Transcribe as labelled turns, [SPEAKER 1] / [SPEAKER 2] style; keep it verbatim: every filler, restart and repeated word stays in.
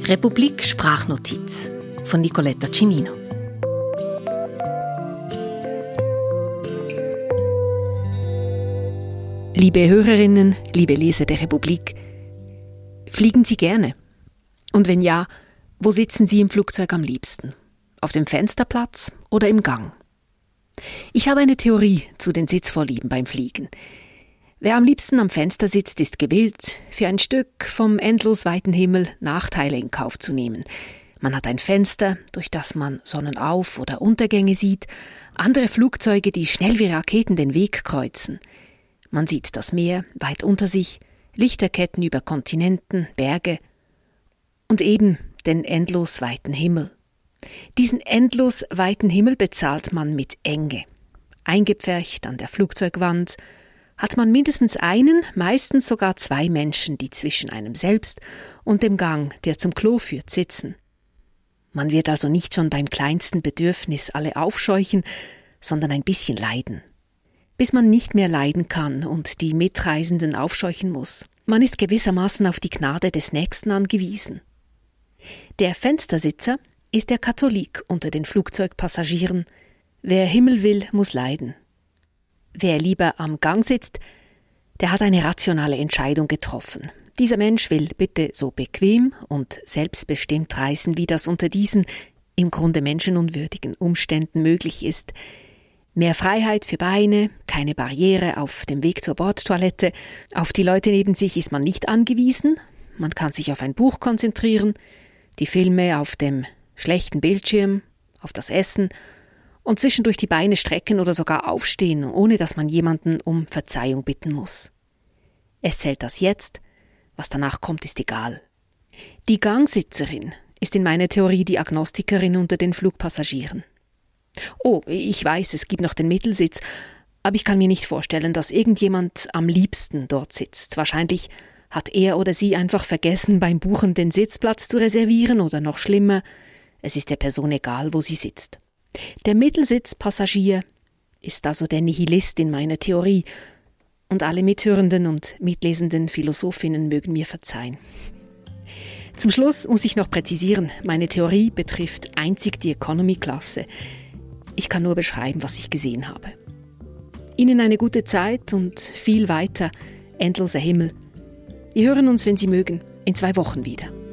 [SPEAKER 1] Republik Sprachnotiz von Nicoletta Cimino. Liebe Hörerinnen, liebe Leser der Republik, fliegen Sie gerne? Und wenn ja, wo sitzen Sie im Flugzeug am liebsten? Auf dem Fensterplatz oder im Gang? Ich habe eine Theorie zu den Sitzvorlieben beim Fliegen. Wer am liebsten am Fenster sitzt, ist gewillt, für ein Stück vom endlos weiten Himmel Nachteile in Kauf zu nehmen. Man hat ein Fenster, durch das man Sonnenauf- oder Untergänge sieht, andere Flugzeuge, die schnell wie Raketen den Weg kreuzen. Man sieht das Meer weit unter sich, Lichterketten über Kontinenten, Berge und eben den endlos weiten Himmel. Diesen endlos weiten Himmel bezahlt man mit Enge. Eingepfercht an der Flugzeugwand hat man mindestens einen, meistens sogar zwei Menschen, die zwischen einem selbst und dem Gang, der zum Klo führt, sitzen. Man wird also nicht schon beim kleinsten Bedürfnis alle aufscheuchen, sondern ein bisschen leiden. Bis man nicht mehr leiden kann und die Mitreisenden aufscheuchen muss. Man ist gewissermaßen auf die Gnade des Nächsten angewiesen. Der Fenstersitzer ist der Katholik unter den Flugzeugpassagieren. Wer Himmel will, muss leiden. Wer lieber am Gang sitzt, der hat eine rationale Entscheidung getroffen. Dieser Mensch will bitte so bequem und selbstbestimmt reisen, wie das unter diesen im Grunde menschenunwürdigen Umständen möglich ist. Mehr Freiheit für Beine, keine Barriere auf dem Weg zur Bordtoilette. Auf die Leute neben sich ist man nicht angewiesen. Man kann sich auf ein Buch konzentrieren, die Filme auf dem schlechten Bildschirm, auf das Essen und zwischendurch die Beine strecken oder sogar aufstehen, ohne dass man jemanden um Verzeihung bitten muss. Es zählt das Jetzt, was danach kommt, ist egal. Die Gangsitzerin ist in meiner Theorie die Agnostikerin unter den Flugpassagieren. Oh, ich weiß, es gibt noch den Mittelsitz, aber ich kann mir nicht vorstellen, dass irgendjemand am liebsten dort sitzt. Wahrscheinlich hat er oder sie einfach vergessen, beim Buchen den Sitzplatz zu reservieren oder noch schlimmer, es ist der Person egal, wo sie sitzt. Der Mittelsitzpassagier ist also der Nihilist in meiner Theorie und alle mithörenden und mitlesenden Philosophinnen mögen mir verzeihen. Zum Schluss muss ich noch präzisieren, meine Theorie betrifft einzig die Economy-Klasse. Ich kann nur beschreiben, was ich gesehen habe. Ihnen eine gute Zeit und viel weiter endloser Himmel. Wir hören uns, wenn Sie mögen, in zwei Wochen wieder.